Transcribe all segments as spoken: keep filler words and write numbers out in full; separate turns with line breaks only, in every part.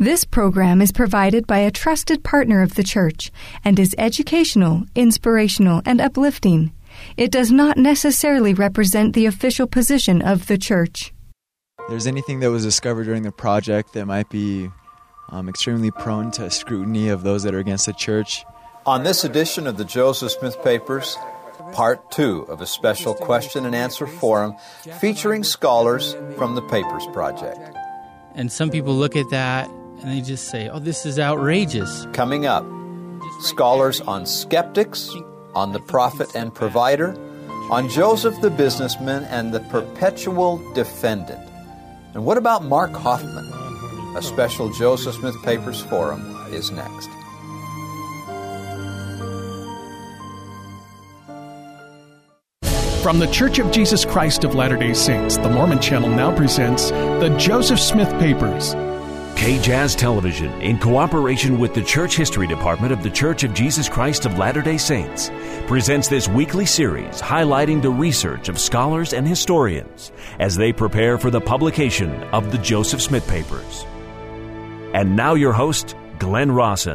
This program is provided by a trusted partner of the church and is educational, inspirational, and uplifting. It does not necessarily represent the official position of the church.
If there's anything that was discovered during the project that might be um, extremely prone to scrutiny of those that are against the church.
On this edition of the Joseph Smith Papers, part two of a special question and answer forum featuring scholars from the Papers Project.
And some people look at that and they just say, oh, this is outrageous.
Coming up, scholars on skeptics, on the prophet and provider, on Joseph the businessman and the perpetual defendant. And what about Mark Hoffman? A special Joseph Smith Papers forum is next.
From the Church of Jesus Christ of Latter-day Saints, the Mormon Channel now presents the Joseph Smith Papers.
K J A Z Television, in cooperation with the Church History Department of the Church of Jesus Christ of Latter-day Saints, presents this weekly series highlighting the research of scholars and historians as they prepare for the publication of the Joseph Smith Papers. And now your host, Glenn Rawson.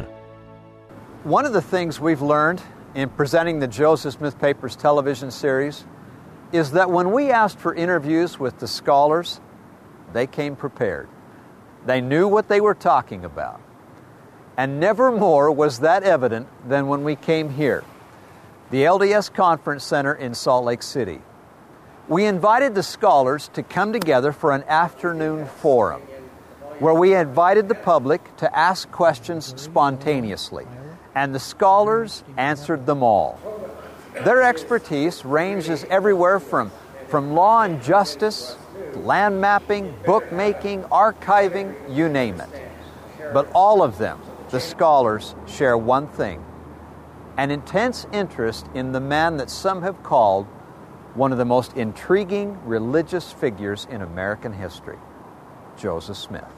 One of the things we've learned in presenting the Joseph Smith Papers television series is that when we asked for interviews with the scholars, they came prepared. They knew what they were talking about. And never more was that evident than when we came here, the L D S Conference Center in Salt Lake City. We invited the scholars to come together for an afternoon forum where we invited the public to ask questions spontaneously, and the scholars answered them all. Their expertise ranges everywhere from, from law and justice, land mapping, bookmaking, archiving, you name it. But all of them, the scholars, share one thing: an intense interest in the man that some have called one of the most intriguing religious figures in American history, Joseph Smith.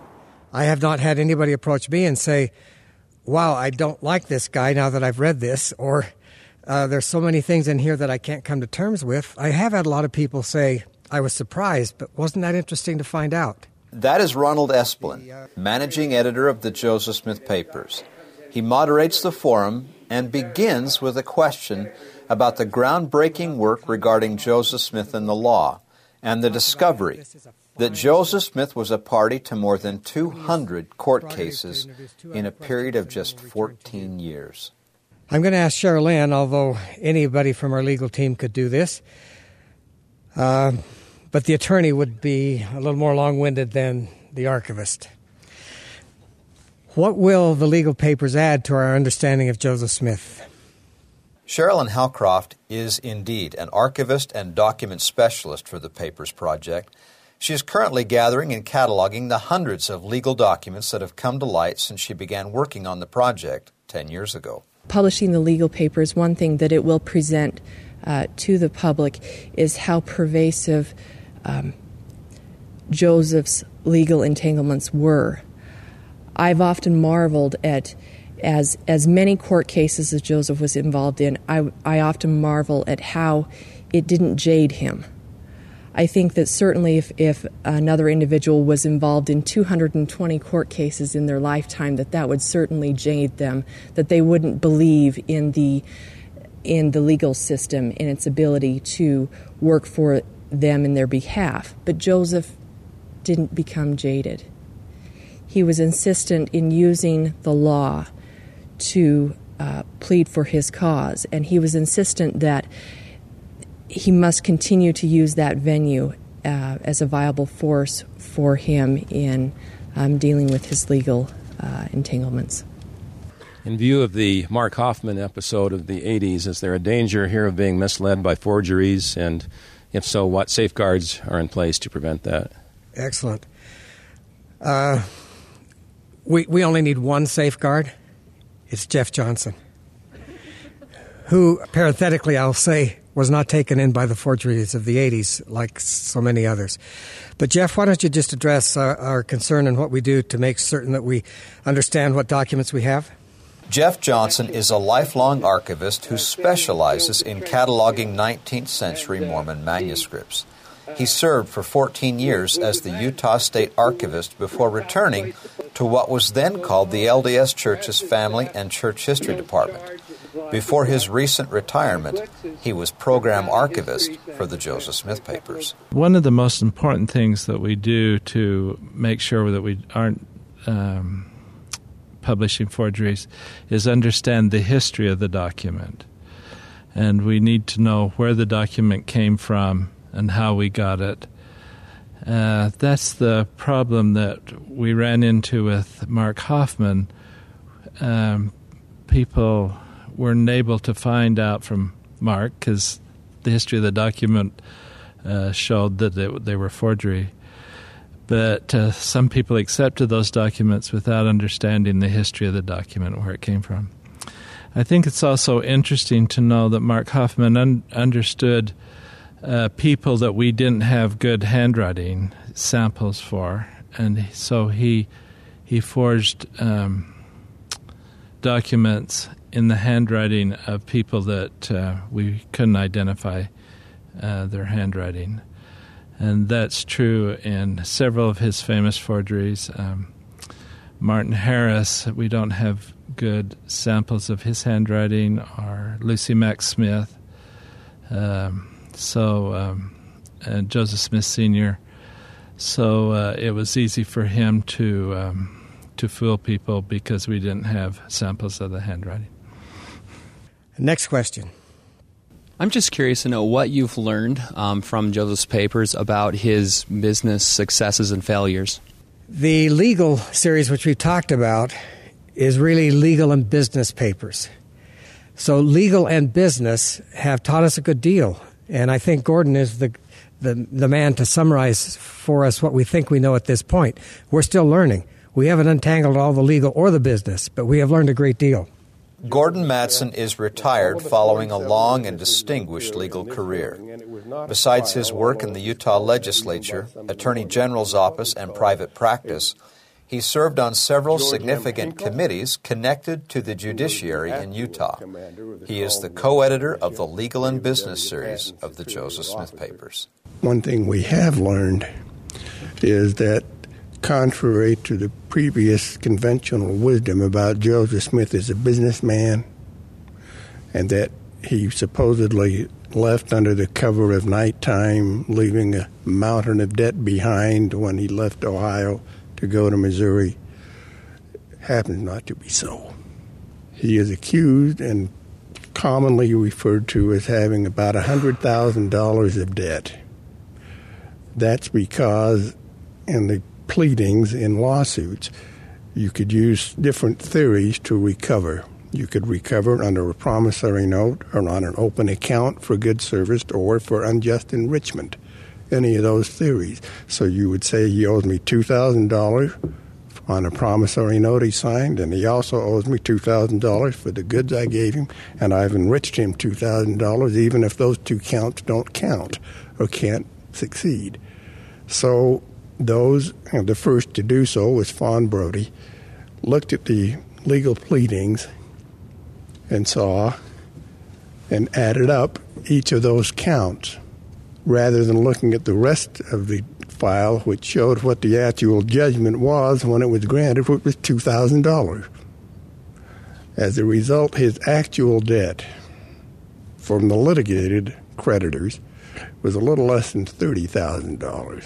I have not had anybody approach me and say, wow, I don't like this guy now that I've read this, or uh, there's so many things in here that I can't come to terms with. I have had a lot of people say, I was surprised, but wasn't that interesting to find out?
That is Ronald Esplin, managing editor of the Joseph Smith Papers. He moderates the forum and begins with a question about the groundbreaking work regarding Joseph Smith and the law, and the discovery that Joseph Smith was a party to more than two hundred court cases in a period of just fourteen years.
I'm going to ask Cheryl Ann, although anybody from our legal team could do this. Uh, but the attorney would be a little more long-winded than the archivist. What will the legal papers add to our understanding of Joseph Smith?
Sherilyn Halcroft is indeed an archivist and document specialist for the Papers Project. She is currently gathering and cataloging the hundreds of legal documents that have come to light since she began working on the project ten years ago.
Publishing the legal papers, one thing that it will present uh, to the public is how pervasive um, Joseph's legal entanglements were. I've often marveled at, as as many court cases as Joseph was involved in, I, I often marvel at how it didn't jade him. I think that certainly if, if another individual was involved in two hundred twenty court cases in their lifetime, that that would certainly jade them, that they wouldn't believe in the in the legal system and its ability to work for them in their behalf. But Joseph didn't become jaded. He was insistent in using the law to uh, plead for his cause, and he was insistent that he must continue to use that venue uh, as a viable force for him in um, dealing with his legal uh, entanglements.
In view of the Mark Hoffman episode of the eighties, is there a danger here of being misled by forgeries? And if so, what safeguards are in place to prevent that?
Excellent. Uh, we, we only need one safeguard. It's Jeff Johnson, who, parenthetically, I'll say, was not taken in by the forgeries of the eighties like so many others. But Jeff, why don't you just address our, our concern and what we do to make certain that we understand what documents we have?
Jeff Johnson is a lifelong archivist who specializes in cataloging nineteenth century Mormon manuscripts. He served for fourteen years as the Utah State Archivist before returning to what was then called the L D S Church's Family and Church History Department. Before his recent retirement, he was program archivist for the Joseph Smith Papers.
One of the most important things that we do to make sure that we aren't um, publishing forgeries is understand the history of the document. And we need to know where the document came from and how we got it. Uh, that's the problem that we ran into with Mark Hoffman. Um, people weren't able to find out from Mark because the history of the document uh, showed that it, they were forgery. But uh, some people accepted those documents without understanding the history of the document and where it came from. I think it's also interesting to know that Mark Hoffman un- understood uh, people that we didn't have good handwriting samples for, and so he he forged um, documents in the handwriting of people that uh, we couldn't identify uh, their handwriting. And that's true in several of his famous forgeries. Um, Martin Harris, we don't have good samples of his handwriting, or Lucy Mack Smith. Um, so, um, and Joseph Smith Senior So uh, it was easy for him to um, to fool people because we didn't have samples of the handwriting.
Next question.
I'm just curious to know what you've learned um, from Joseph's papers about his business successes and failures.
The legal series, which we've talked about, is really legal and business papers. So legal and business have taught us a good deal, and I think Gordon is the, the the man to summarize for us what we think we know at this point. We're still learning. We haven't untangled all the legal or the business, but we have learned a great deal.
Gordon Mattson is retired following a long and distinguished legal career. Besides his work in the Utah legislature, Attorney General's office, and private practice, he served on several significant committees connected to the judiciary in Utah. He is the co-editor of the Legal and Business series of the Joseph Smith Papers.
One thing we have learned is that contrary to the previous conventional wisdom about Joseph Smith as a businessman, and that he supposedly left under the cover of nighttime, leaving a mountain of debt behind when he left Ohio to go to Missouri, happens not to be so. He is accused and commonly referred to as having about one hundred thousand dollars of debt. That's because in the pleadings in lawsuits, you could use different theories to recover. You could recover under a promissory note or on an open account for good service or for unjust enrichment, any of those theories. So you would say he owes me two thousand dollars on a promissory note he signed, and he also owes me two thousand dollars for the goods I gave him, and I've enriched him two thousand dollars even if those two counts don't count or can't succeed. So those, and the first to do so was Fawn Brody, looked at the legal pleadings and saw and added up each of those counts rather than looking at the rest of the file, which showed what the actual judgment was when it was granted, which was two thousand dollars. As a result, his actual debt from the litigated creditors was a little less than thirty thousand dollars.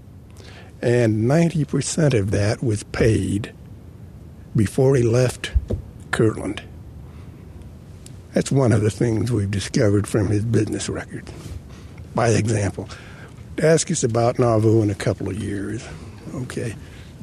And ninety percent of that was paid before he left Kirtland. That's one of the things we've discovered from his business record. By example, ask us about Nauvoo in a couple of years. Okay.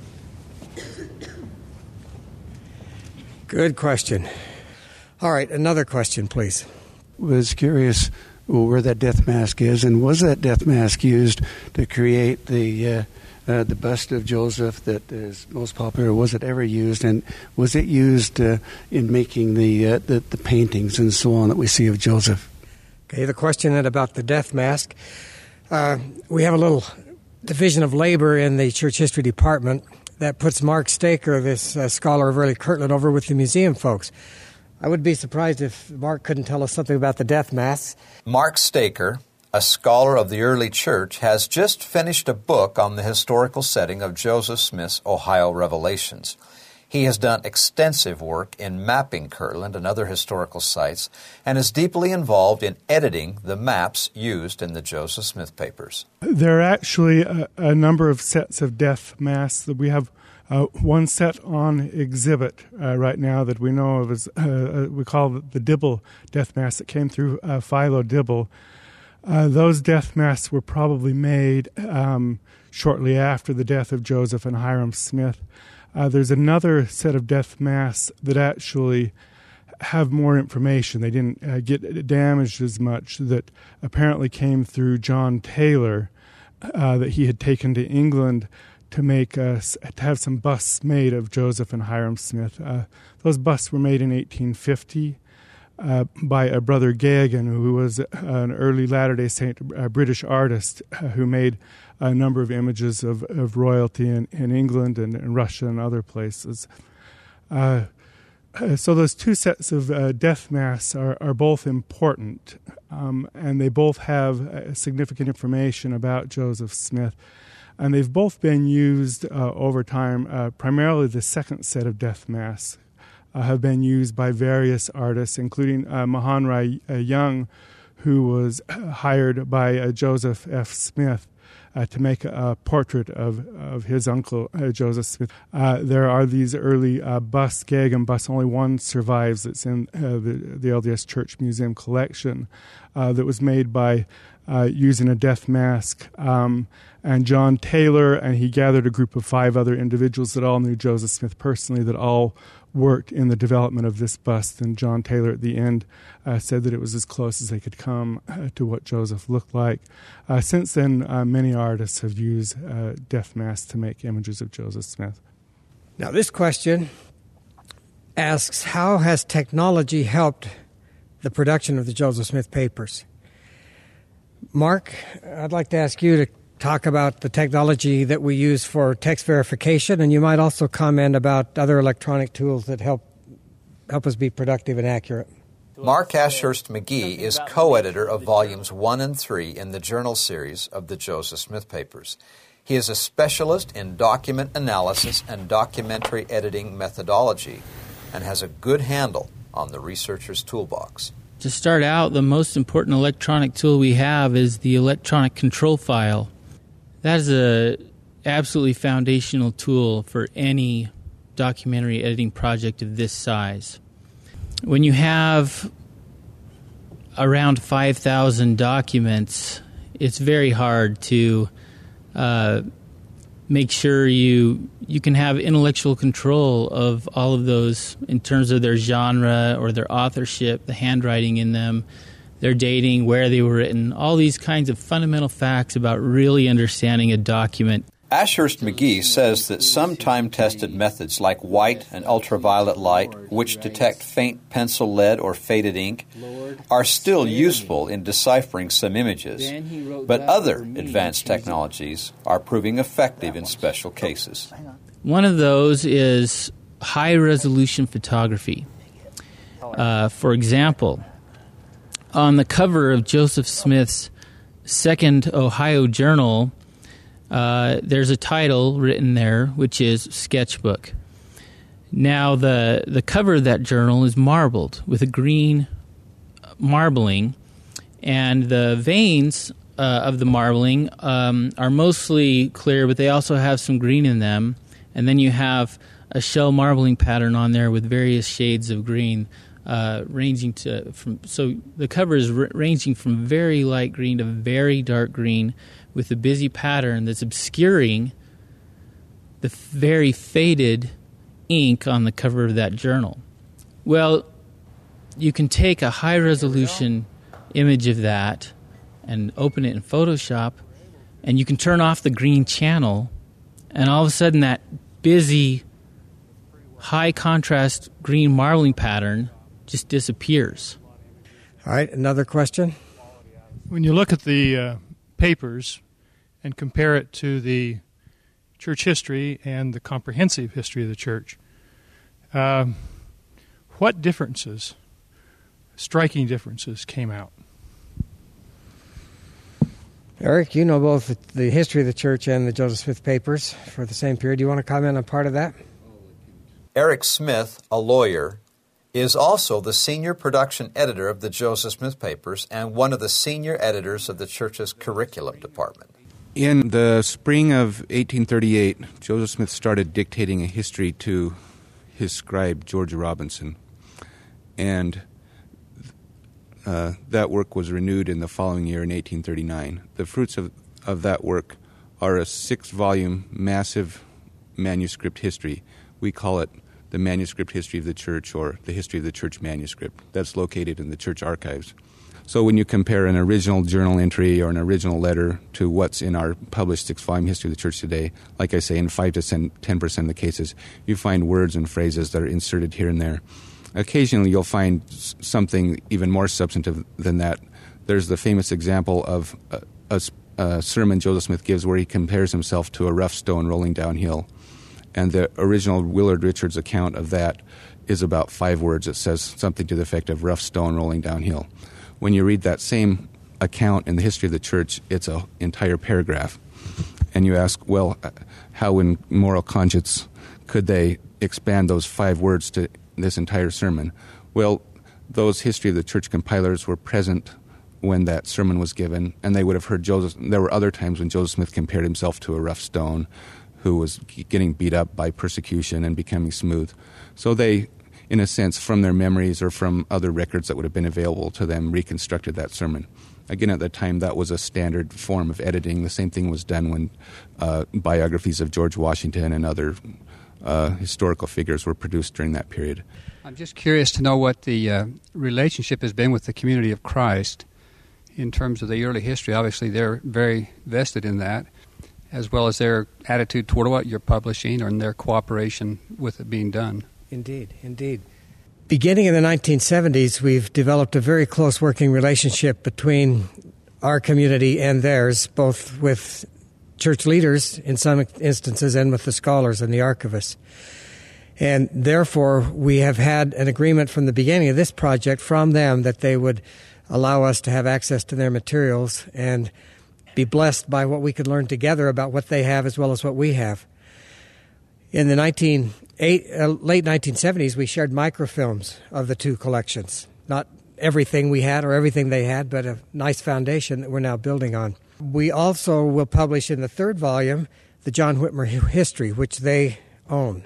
Good question. All right, another question, please.
Was curious where that death mask is, and was that death mask used to create the uh, uh, the bust of Joseph that is most popular? Was it ever used, and was it used uh, in making the, uh, the the paintings and so on that we see of Joseph?
Okay, the question then about the death mask. Uh, we have a little division of labor in the church history department that puts Mark Staker, this uh, scholar of early Kirtland, over with the museum folks. I would be surprised if Mark couldn't tell us something about the death masks.
Mark Staker, a scholar of the early church, has just finished a book on the historical setting of Joseph Smith's Ohio Revelations. He has done extensive work in mapping Kirtland and other historical sites and is deeply involved in editing the maps used in the Joseph Smith papers.
There are actually a, a number of sets of death masks. That we have uh, one set on exhibit uh, right now that we know of as, uh, we call the Dibble death mask that came through uh, Philo Dibble. Uh, those death masks were probably made um, shortly after the death of Joseph and Hiram Smith. Uh, there's another set of death masks that actually have more information. They didn't uh, get damaged as much, that apparently came through John Taylor, uh, that he had taken to England to make uh, to have some busts made of Joseph and Hiram Smith. Uh, those busts were made in eighteen fifty uh, by a brother Gagan, who was an early Latter-day Saint uh, British artist uh, who made a number of images of, of royalty in, in England and, and Russia and other places. Uh, so those two sets of uh, death masks are, are both important, um, and they both have uh, significant information about Joseph Smith. And they've both been used uh, over time. Uh, primarily the second set of death masks uh, have been used by various artists, including uh, Mahan Rai uh, Young, who was hired by uh, Joseph F. Smith Uh, to make a, a portrait of, of his uncle, uh, Joseph Smith. Uh, there are these early uh, busts, Gagan busts. Only one survives that's in uh, the, the L D S Church Museum collection uh, that was made by uh, using a death mask. Um, and John Taylor, and he gathered a group of five other individuals that all knew Joseph Smith personally, that all worked in the development of this bust. And John Taylor at the end uh, said that it was as close as they could come uh, to what Joseph looked like. Uh, since then, uh, many artists have used uh, death masks to make images of Joseph Smith.
Now, this question asks, how has technology helped the production of the Joseph Smith papers? Mark, I'd like to ask you to talk about the technology that we use for text verification, and you might also comment about other electronic tools that help help us be productive and accurate.
Mark Ashurst McGee is co-editor of volumes one and three in the journal series of the Joseph Smith papers. He is a specialist in document analysis and documentary editing methodology and has a good handle on the researcher's toolbox.
To start out, the most important electronic tool we have is the electronic control file. That is a absolutely foundational tool for any documentary editing project of this size. When you have around five thousand documents, it's very hard to uh, make sure you you can have intellectual control of all of those in terms of their genre or their authorship, the handwriting in them, their dating, where they were written, all these kinds of fundamental facts about really understanding a document.
Ashurst McGee says that some time-tested methods like white and ultraviolet light, which detect faint pencil lead or faded ink, are still useful in deciphering some images, but other advanced technologies are proving effective in special cases.
One of those is high-resolution photography. Uh, for example, on the cover of Joseph Smith's second Ohio Journal, uh, there's a title written there, which is Sketchbook. Now, the, the cover of that journal is marbled with a green marbling, and the veins uh, of the marbling um, are mostly clear, but they also have some green in them. And then you have a shell marbling pattern on there with various shades of green. Uh, ranging to from so the cover is r- ranging from very light green to very dark green, with a busy pattern that's obscuring the f- very faded ink on the cover of that journal. Well, you can take a high resolution image of that and open it in Photoshop, and you can turn off the green channel, and all of a sudden that busy high contrast green marbling pattern just disappears.
All right, another question?
When you look at the uh, papers and compare it to the church history and the comprehensive history of the church, um, what differences, striking differences, came out?
Eric, you know both the history of the church and the Joseph Smith papers for the same period. Do you want to comment on part of that?
Eric Smith, a lawyer, is also the senior production editor of the Joseph Smith papers and one of the senior editors of the church's curriculum department.
In the spring of eighteen thirty-eight, Joseph Smith started dictating a history to his scribe, George Robinson, and uh, that work was renewed in the following year in eighteen thirty-nine. The fruits of, of that work are a six-volume, massive manuscript history. We call it the Manuscript History of the Church, or the History of the Church Manuscript. That's located in the church archives. So when you compare an original journal entry or an original letter to what's in our published six-volume History of the Church today, like I say, in five to ten percent of the cases, you find words and phrases that are inserted here and there. Occasionally you'll find something even more substantive than that. There's the famous example of a, a, a sermon Joseph Smith gives where he compares himself to a rough stone rolling downhill. And the original Willard Richards account of that is about five words. It says something to the effect of rough stone rolling downhill. When you read that same account in the history of the church, it's an entire paragraph. And you ask, well, how in moral conscience could they expand those five words to this entire sermon? Well, those history of the church compilers were present when that sermon was given, and they would have heard Joseph. There were other times when Joseph Smith compared himself to a rough stone who was getting beat up by persecution and becoming smooth. So they, in a sense, from their memories or from other records that would have been available to them, reconstructed that sermon. Again, at the time, that was a standard form of editing. The same thing was done when uh, biographies of George Washington and other uh, historical figures were produced during that period.
I'm just curious to know what the uh, relationship has been with the Community of Christ in terms of the early history. Obviously, they're very vested in that, as well as their attitude toward what you're publishing and their cooperation with it being done.
Indeed, indeed. Beginning in the nineteen seventies, we've developed a very close working relationship between our community and theirs, both with church leaders in some instances and with the scholars and the archivists. And therefore, we have had an agreement from the beginning of this project from them that they would allow us to have access to their materials and be blessed by what we could learn together about what they have as well as what we have. In the nineteen eight, uh, late nineteen seventies, we shared microfilms of the two collections. Not everything we had or everything they had, but a nice foundation that we're now building on. We also will publish in the third volume the John Whitmer history, which they own.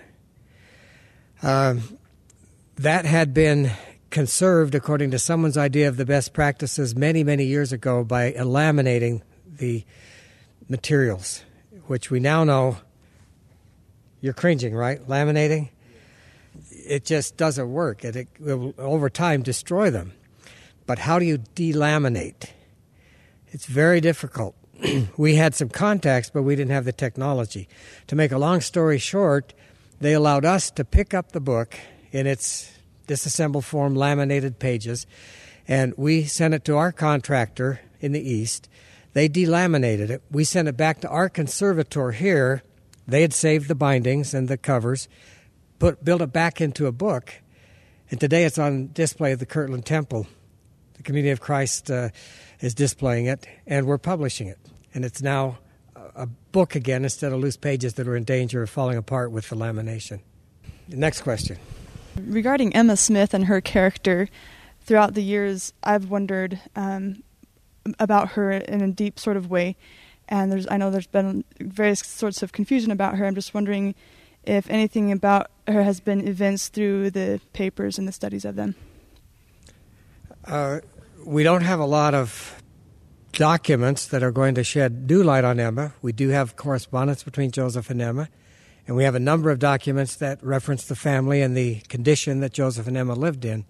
Um, that had been conserved according to someone's idea of the best practices many, many years ago by laminating the materials, which we now know. You're cringing, right? Laminating? It just doesn't work. It, it will, over time, destroy them. But how do you delaminate? It's very difficult. We had some contacts, but we didn't have the technology. To make a long story short, they allowed us to pick up the book in its disassembled form, laminated pages, and we sent it to our contractor in the East. They delaminated it. We sent it back to our conservator here. They had saved the bindings and the covers, put built it back into a book, and today it's on display at the Kirtland Temple. The Community of Christ uh, is displaying it, and we're publishing it. And it's now a book again instead of loose pages that are in danger of falling apart with the lamination. Next question.
Regarding Emma Smith and her character, throughout the years, I've wondered um, about her in a deep sort of way. And there's, I know there's been various sorts of confusion about her. I'm just wondering if anything about her has been evinced through the papers and the studies of them.
Uh, we don't have a lot of documents that are going to shed new light on Emma. We do have correspondence between Joseph and Emma, and we have a number of documents that reference the family and the condition that Joseph and Emma lived in.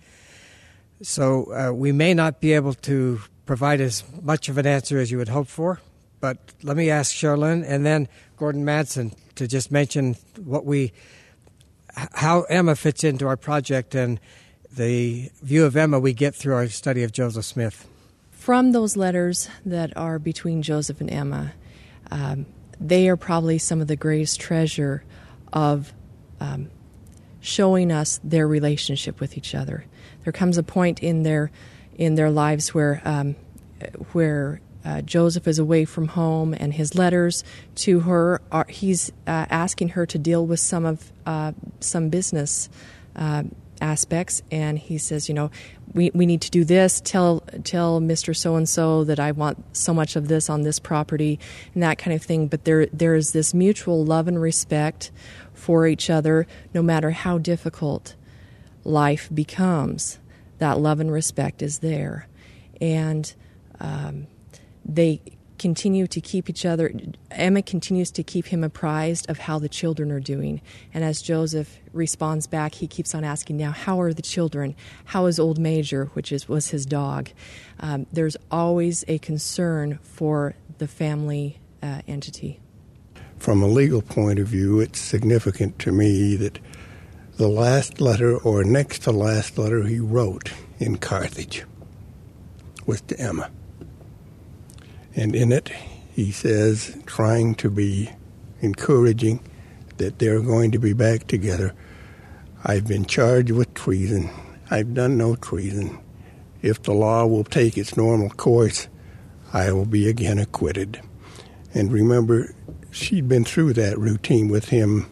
So uh, we may not be able to provide as much of an answer as you would hope for. But let me ask Charlene and then Gordon Madsen to just mention what we, how Emma fits into our project and the view of Emma we get through our study of Joseph Smith.
From those letters that are between Joseph and Emma, um, they are probably some of the greatest treasure of um, showing us their relationship with each other. There comes a point in their in their lives where um, where uh, Joseph is away from home, and his letters to her are he's uh, asking her to deal with some of uh, some business uh, aspects, and he says, you know, we we need to do this. Tell tell Mister So and So that I want so much of this on this property, and that kind of thing. But there there is this mutual love and respect for each other, no matter how difficult life becomes. That love and respect is there, and um, they continue to keep each other. Emma continues to keep him apprised of how the children are doing, and as Joseph responds back, he keeps on asking, now, how are the children? How is old Major, which is was his dog? Um, there's always a concern for the family uh, entity.
From a legal point of view, it's significant to me that the last letter, or next to last letter he wrote in Carthage, was to Emma. And in it, he says, trying to be encouraging that they're going to be back together, I've been charged with treason. I've done no treason. If the law will take its normal course, I will be again acquitted. And remember, she'd been through that routine with him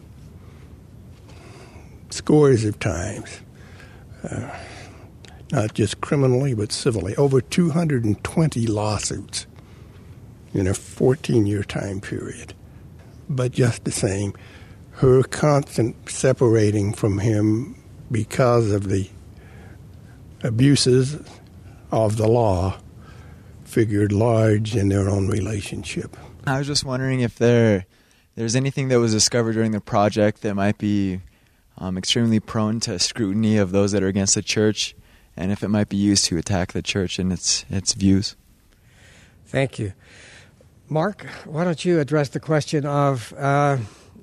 scores of times, uh, not just criminally, but civilly. Over two hundred twenty lawsuits in a fourteen-year time period. But just the same, her constant separating from him because of the abuses of the law figured large in their own relationship.
I was just wondering if there there's anything that was discovered during the project that might be um, extremely prone to scrutiny of those that are against the church, and if it might be used to attack the church and its its views.
Thank you. Mark, why don't you address the question of uh,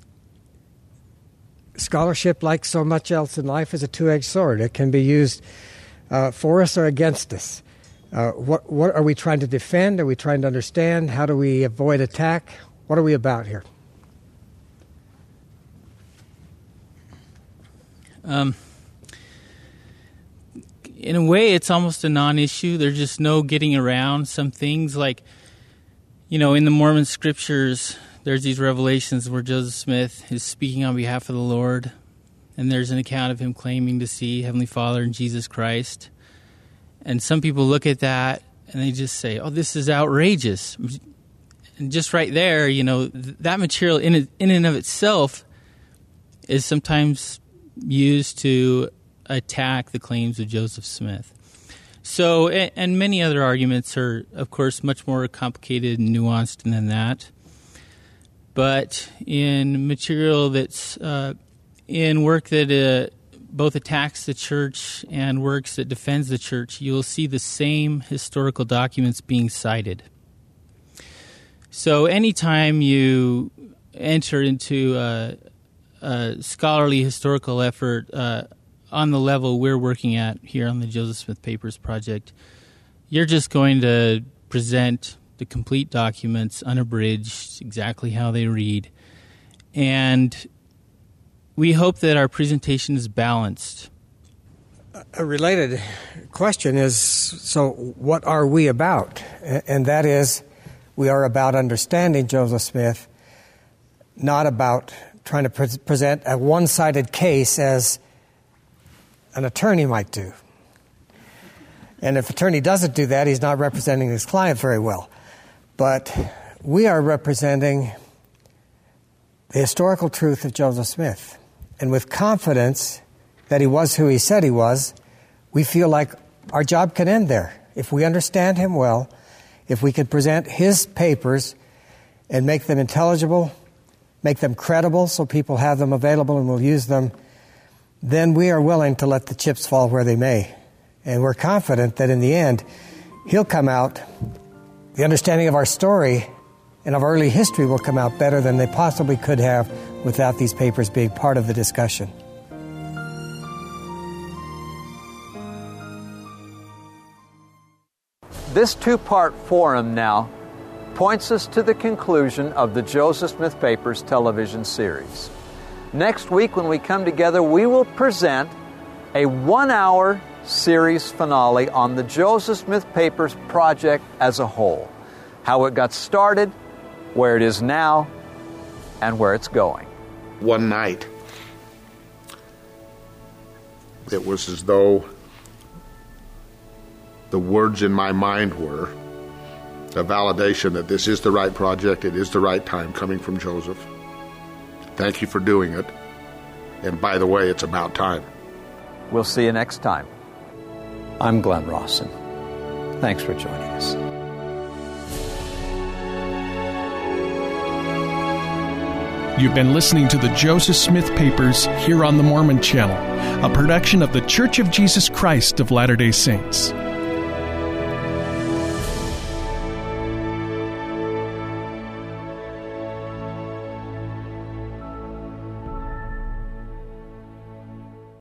scholarship, like so much else in life, is a two-edged sword. It can be used uh, for us or against us. Uh, what, what are we trying to defend? Are we trying to understand? How do we avoid attack? What are we about here?
Um, in a way, it's almost a non-issue. There's just no getting around some things. Like, you know, in the Mormon scriptures, there's these revelations where Joseph Smith is speaking on behalf of the Lord, and there's an account of him claiming to see Heavenly Father and Jesus Christ. And some people look at that and they just say, oh, this is outrageous. And just right there, you know, th- that material in in and of itself is sometimes used to attack the claims of Joseph Smith. So, and, and many other arguments are, of course, much more complicated and nuanced than that. But in material that's uh, in work that uh, both attacks the church and works that defends the church, you'll see the same historical documents being cited. So anytime you enter into a, a scholarly historical effort uh, on the level we're working at here on the Joseph Smith Papers Project, you're just going to present the complete documents, unabridged, exactly how they read. And we hope that our presentation is balanced.
A related question is, so what are we about? And that is, we are about understanding Joseph Smith, not about trying to pre- present a one-sided case as an attorney might do. And if an attorney doesn't do that, he's not representing his client very well. But we are representing the historical truth of Joseph Smith. And with confidence that he was who he said he was, we feel like our job can end there. If we understand him well, if we can present his papers and make them intelligible, make them credible so people have them available and will use them, then we are willing to let the chips fall where they may. And we're confident that in the end, he'll come out, the understanding of our story and of early history will come out better than they possibly could have without these papers being part of the discussion.
This two-part forum now points us to the conclusion of the Joseph Smith Papers television series. Next week, when we come together, we will present a one-hour series finale on the Joseph Smith Papers project as a whole. how it got started, where it is now, and where it's going.
One night, it was as though the words in my mind were a validation that this is the right project, it is the right time coming from Joseph. Thank you for doing it. And by the way, it's about time.
We'll see you next time. I'm Glenn Rawson. Thanks for joining us.
You've been listening to the Joseph Smith Papers here on the Mormon Channel, a production of the Church of Jesus Christ of Latter-day Saints.